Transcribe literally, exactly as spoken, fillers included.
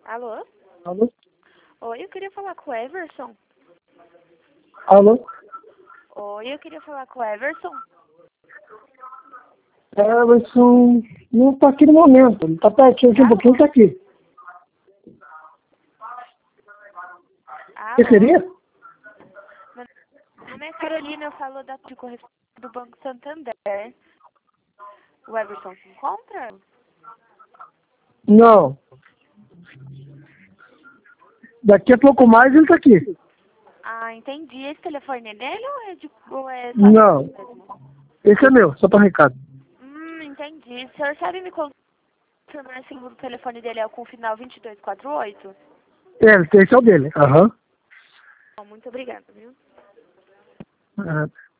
Alô? Alô? Oi, eu queria falar com o Everson. Alô? Oi, eu queria falar com o Everson. Everson não tá aqui no momento. Ele tá pertinho aqui um pouquinho, tá aqui. O que Alô? seria? Meu nome é Carolina, eu falo da de correspondência do Banco Santander. O Everson se encontra? Não. Daqui a pouco mais ele tá aqui. Ah, entendi. Esse telefone é dele ou é, de, ou é só Não. mesmo? Esse é meu, só para recado. Hum, entendi. O senhor sabe me confirmar se o telefone dele é com o final vinte e dois quarenta e oito? É, esse é o dele. Aham. Muito obrigada, viu? Aham.